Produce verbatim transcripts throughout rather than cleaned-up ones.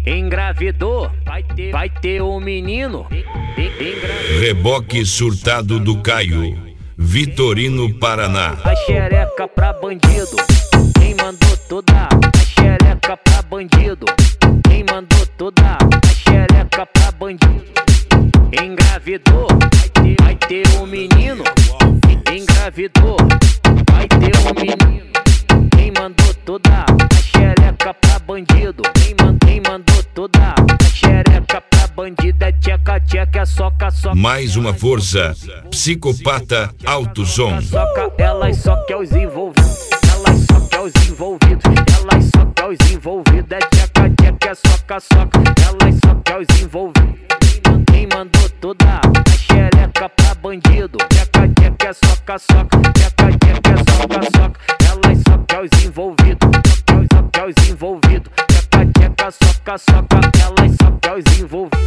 Engravidou, vai ter, vai ter um menino. Reboque surtado do Caio, Vitorino, Paraná. A xereca pra bandido, quem mandou toda? A xereca pra bandido, quem mandou toda? A xereca pra bandido. Engravidou, vai ter, vai ter um menino. Engravidou, vai ter um menino. Quem mandou toda? A xereca pra bandido, quem, man, quem mandou toda? A xereca pra bandido é tcheca, tcheca, é soca, soca. Mais uma força, Psicopata Alto Som. Soca, elas só quer os envolvidos, elas só quer os envolvidos, elas só quer os envolvidos, é tcheca, tcheca, é soca, soca, elas só quer os envolvidos. Quem mandou toda? A xereca pra bandido, tcheca, tcheca, é soca, soca, tcheca, tcheca, é soca, soca, elas só quer os envolvidos, só quer os envolvidos, tcheca, tcheca, soca, soca, elas só quer os envolvidos.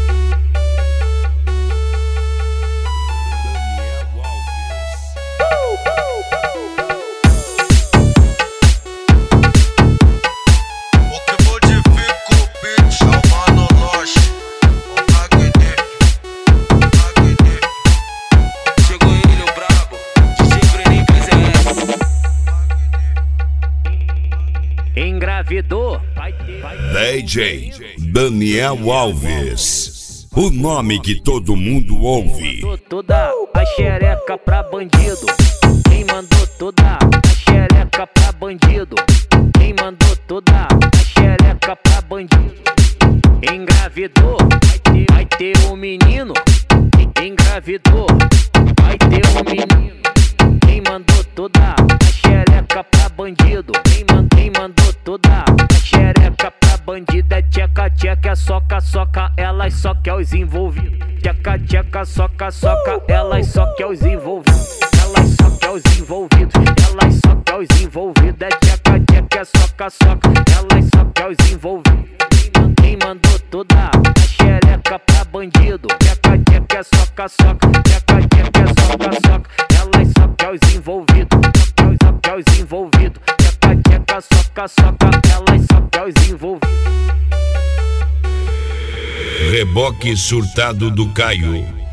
Engravidou, vai ter, vai ter. D J Daniel Alves, o nome que todo mundo ouve. Toda a xereca pra bandido, quem mandou toda? A xereca pra bandido, quem mandou toda? A xereca pra bandido. Engravidou, vai ter, vai ter um menino. Engravidou, vai ter um menino. Quem mandou toda? A xereca pra bandido, quem, man, quem mandou toda? A xereca pra bandido é tcheca, tcheca, é soca, soca, elas só quer os envolvidos. Tcheca, tcheca, soca, soca, elas só quer os envolvidos. Elas só quer os envolvidos, elas só quer os envolvidos, é tcheca, tcheca, é soca, soca, elas só quer os envolvidos. Quem mandou toda? A xereca pra bandido, tcheca, tcheca, é soca, soca, tcheca, tcheca, é soca, soca, elas só quer os envolvidos, só quer os envolvidos, tcheca, tcheca, soca, soca, elas só quer os envolvidos. Reboque surtado do Caio,